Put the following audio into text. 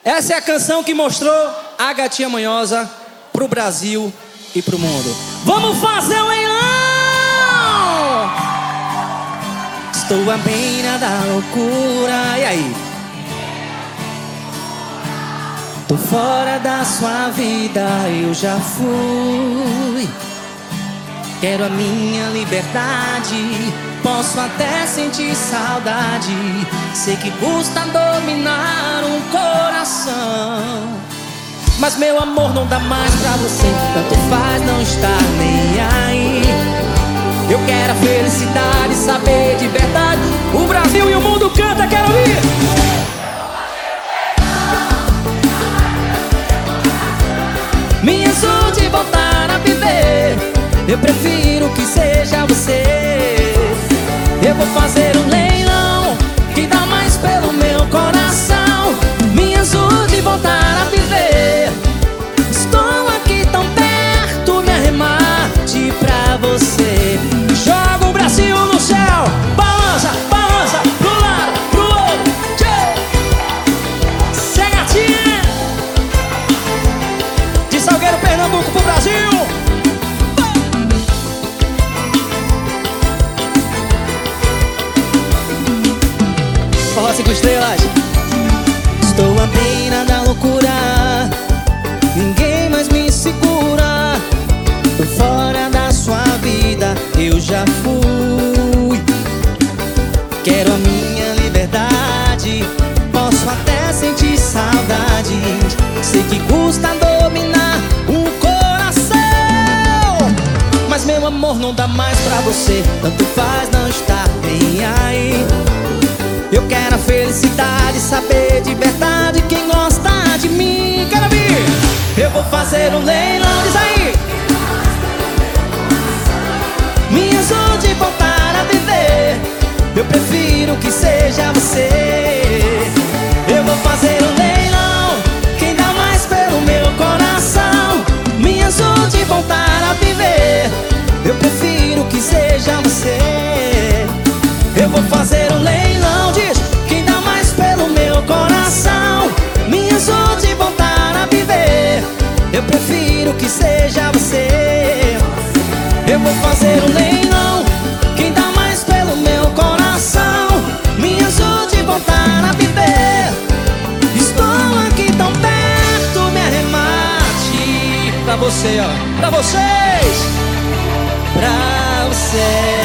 Essa é a canção que mostrou a Gatinha Manhosa pro Brasil e pro mundo. Vamos fazer o leilão! Estou à beira da loucura. E aí? Tô fora da sua vida, eu já fui. Quero a minha liberdade, posso até sentir saudade. Sei que custa dominar um coração, mas meu amor não dá mais pra você. Tanto faz não estar nem aí. Eu quero a felicidade, saber de verdade. O Brasil e o mundo canta, quero ouvir. Me ajude a voltar a viver. Eu prefiro que seja você. Eu vou fazer um leilão que dá mais pelo meu coração. Me ajude a voltar a viver. Estou aqui tão perto, me arremate pra você. Joga o Brasil no céu, balança, balança, pro lado, pro outro. Cê é gatinha de Salgueiro, Pernambuco pro Brasil. Forró 5 estrelas. Estou à beira da loucura, ninguém mais me segura. Tô fora da sua vida, eu já fui. Quero a minha liberdade, posso até sentir saudade. Sei que custa dominar um coração, mas meu amor não dá mais pra você. Tanto faz não estar nem aí. Eu quero a felicidade, saber de verdade quem gosta de mim. Quero vir. Eu vou fazer um leilão, diz aí. Me ajude a voltar a viver. Eu prefiro que seja você. Eu vou fazer um leilão, quem dá mais pelo meu coração. Me ajude a voltar a viver. Eu prefiro que seja você. Eu vou fazer um leilão, diz, quem dá mais pelo meu coração. Me ajude a voltar a viver. Eu prefiro que seja você. Eu vou fazer um leilão, quem dá mais pelo meu coração. Me ajude a voltar a viver. Estou aqui tão perto, me arremate pra você, ó, pra vocês, pra você.